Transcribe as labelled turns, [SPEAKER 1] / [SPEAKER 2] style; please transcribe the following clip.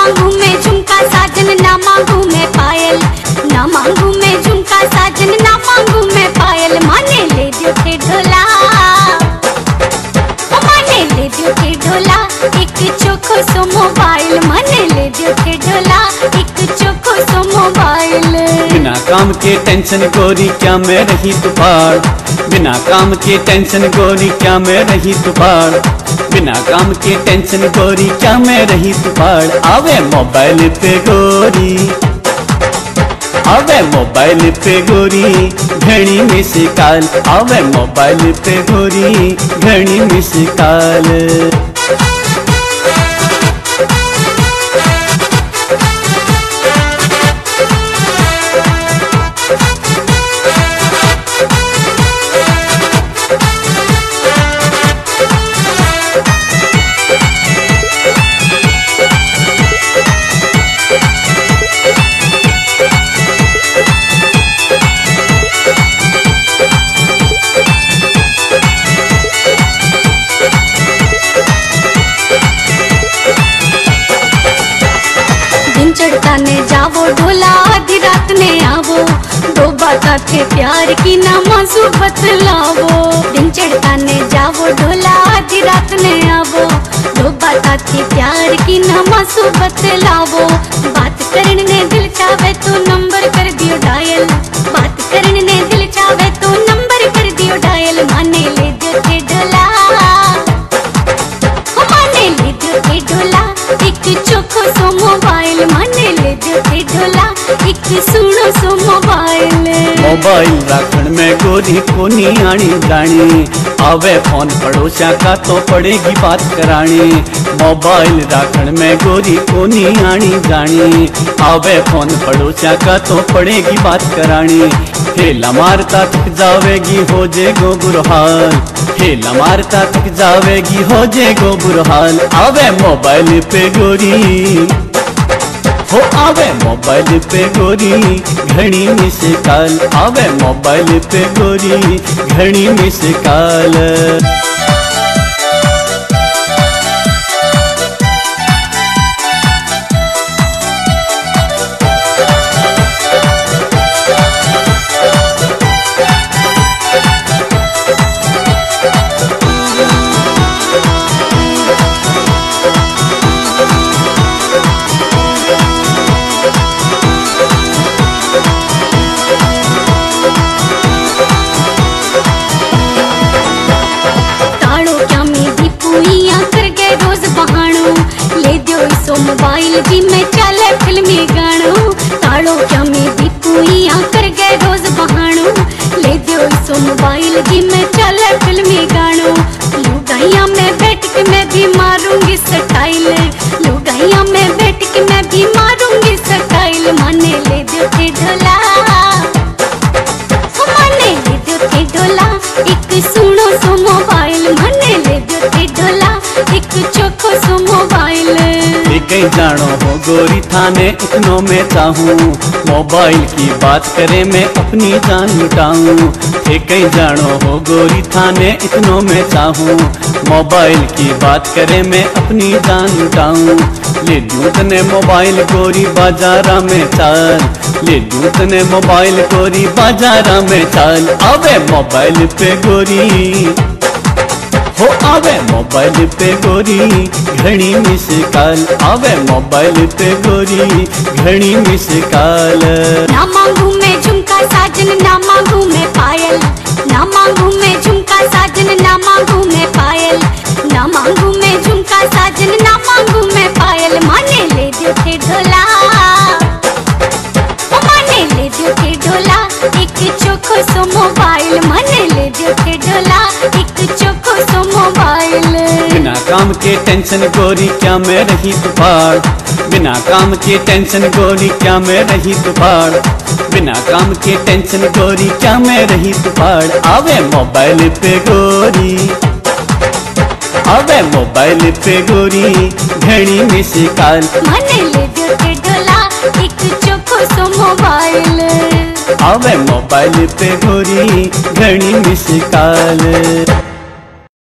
[SPEAKER 1] मांगू मैं झुमका साजन, ना मांगू मैं पायल, ना मांगू मैं झुमका साजन, ना मांगू मैं पायल। माने ले दियो थे ढोला, माने ले दियो थे ढोला, एक चोखो सो मोबाइल। माने ले दियो थे ढोला, एक चोखो सो मोबाइल।
[SPEAKER 2] बिना काम के टेंशन गोरी क्या मैं रही तू पार, बिना काम के टेंशन गोरी क्या मैं रही तू पार, बिना काम के टेंशन गोरी क्या मैं रही तू पार। आवे मोबाइल पे गोरी, आवे मोबाइल पे गोरी घनी मिस कॉल, आवे मोबाइल पे गोरी घनी मिस कॉल।
[SPEAKER 1] चढ़ता ने जावो ढोला, आधी रात ने आवो, दो बाता थे प्यार की ना मासू बतलावो। दिन चढ़ता ने जावो ढोला, आधी रात ने आवो, दो बाता थे प्यार की ना मासू बतलावो। बात करने ने दिल चावे तो नंबर कर दियो डायल, बात करने ने दिल चावे तो नंबर कर दियो डायल। माने ले दियो थे ढोला, माने ले दियो थे ढोला, एक चोखो सो मोबाइल। माने ले दियो थे ढोला, एक सुनो सो मोबाइल।
[SPEAKER 2] मोबाइल राखण में गोरी कोनी आनी जानी, आवे फोन पड़ोसा का तो पड़ेगी बात करानी। मोबाइल राखण में गोरी कोनी आनी जानी, आवे फोन पड़ोसा का तो पड़ेगी बात करानी। हेला मारता थक जावेगी हो जेगो बुरहाल, हेला मारता थक जावेगी हो जेगो बुरहाल। आवे मोबाइल पे गोरी, हो आवे मोबाइल पे गोरी घनी मिस कॉल, आवे मोबाइल पे गोरी घनी मिस कॉल।
[SPEAKER 1] सो मोबाइल जी में चले फिल्मी गानो, ताड़ो क्या मेरी पुइया कर गए रोज बहानो। ले दियो सो मोबाइल जी में चले फिल्मी गानो, लुगाइया में बैठ के मैं भी मारूंगी स्टाइल, लुगाइया में बैठ के मैं भी मारूंगी स्टाइल। माने ले दियो थे ढोला, माने ले दियो थे ढोला, एक सुनो सो मोबाइल। माने ले दियो थे ढोला, एक चोखो सो मोबाइल।
[SPEAKER 2] कहीं जानो हो गोरी थाने इतनों में चाहूँ, मोबाइल की बात करे मैं अपनी जान लुटाऊँ। कहीं जानो हो गोरी थाने इतनों में चाहूँ, मोबाइल की बात करे मैं अपनी जान लुटाऊँ। ले दूत ने मोबाइल गोरी बाजारा में चाल, ले दूत ने मोबाइल गोरी बाजारा में चाल। आवे मोबाइल पे गोरी, हो आवे मोबाइल पे गोरी घनी मिस कॉल, आवे मोबाइल पे गोरी घनी मिस कॉल।
[SPEAKER 1] ना मांगू मैं झुमका साजन, ना मांगू मैं पायल, ना मांगू मैं झुमका साजन, ना मांगू मैं पायल, ना मांगू मैं झुमका साजन, ना मांगू मैं पायल। माने ले दियो थे ढोला, माने ले दियो थे ढोला, एक चोखो सो मोबाइल। माने ले दियो थे ढोला, एक चोखो सो मोबाइल।
[SPEAKER 2] बिना काम के टेंशन गोरी क्या मैं रही तू पार, बिना काम के टेंशन गोरी क्या मैं रही तू पार, बिना काम के टेंशन गोरी क्या मैं रही तू पार। आवे मोबाइल पे गोरी, आवे मोबाइल पे गोरी घनी मिस कॉल।
[SPEAKER 1] माने ले दियो थे ढोला, एक चोखो सो मोबाइल।
[SPEAKER 2] आवे मोबाइल पे गोरी घनी मिस कॉल।